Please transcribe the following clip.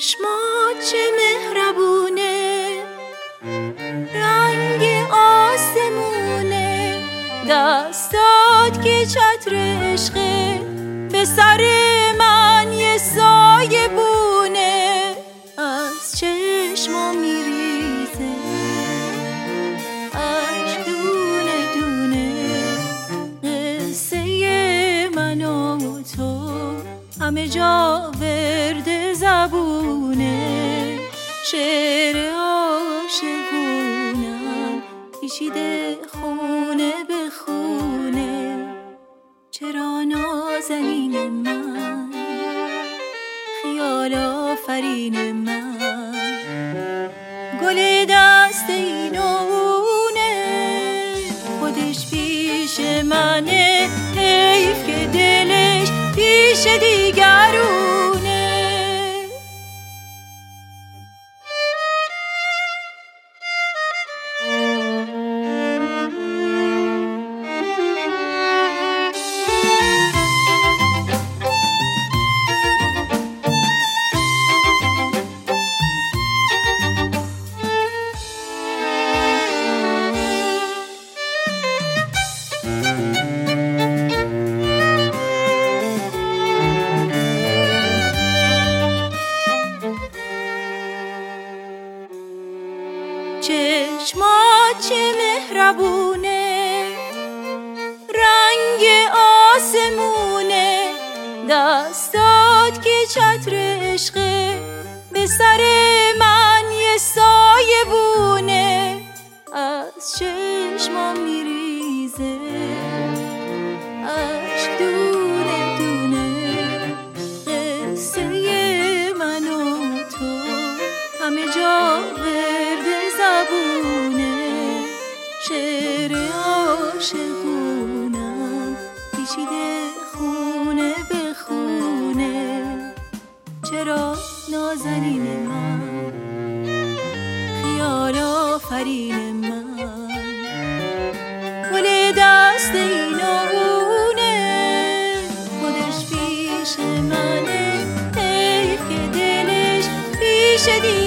چشمات چه مهربونه، رنگ آسمونه، دستات که چتر عشقه، به سر من یه سایه بونه. از چشمام میریزه عشق دونه دونه، قصه من و تو همه جا ورد زبونه. شعر عاشقونم پیچیده خونه به خونه. چرا نازنین من، خیال آفرین من، گل دست اینونه، خودش پیش منه، حیف که دلش پیش دیگرونه. چشمات چه مهربونه، رنگ آسمونه، دستات که چتر عشقه، به سر من یه سایه بونه. از چشمام میریزه عشق دونه دونه، قصه من و تو همه جا زبونه. شعر عاشقونم پیچیده خونه به خونه. چرا نازنین من، خیال آفرین من، گل دست اینونه، خودش پیش منه، حیف که دلش پیش